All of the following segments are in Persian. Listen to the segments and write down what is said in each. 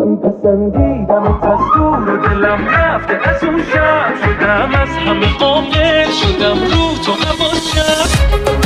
من پسندیدم از دور دلم رفته از اون شب شدم از همه غافل شدم رو تو حواس شب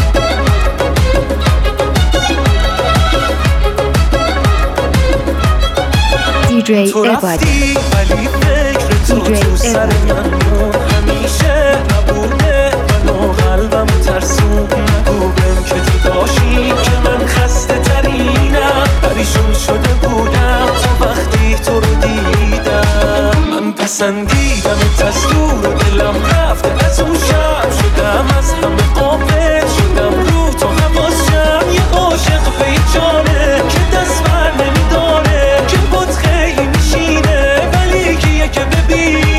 تو رفتی ولی فکر تو سر من همیشه نبوده منو قلبم ترسون نگو بهم که جداشی که من خسته ترینم پریشون شده بودم تو وقتی تو رو دیدم من پسندیدم از دور دلم رفته از اون شب شدم از همه غافل شدم رو تو حواس شم یه عاشق پیچانه که دست بر نمیداره که بود خیلی میشینه ولی کیه که ببینه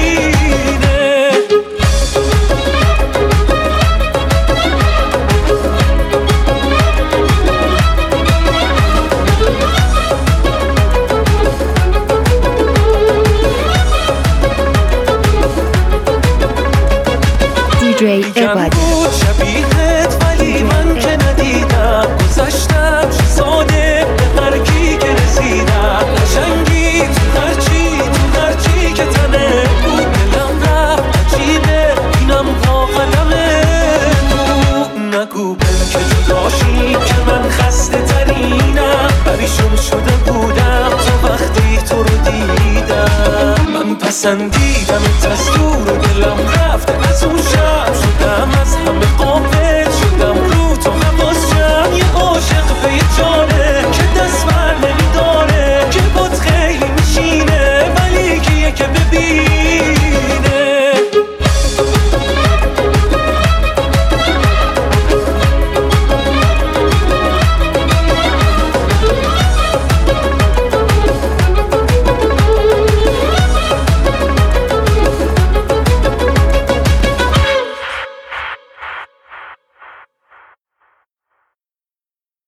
میگن بود شبیهت ولی من که ندیدم گذشتم چه ساده به هر کی که رسیدم قشنگی تو هرچی که تنه بود دلم رفت عجیبه اینم با قدمه تو نگو بهم که جداشی که من خسته ترینم پریشون شده بودم تو وقتی تو رو دیدم من پسندیدم از دور دلم رفته از اون شب شدم از همه غافل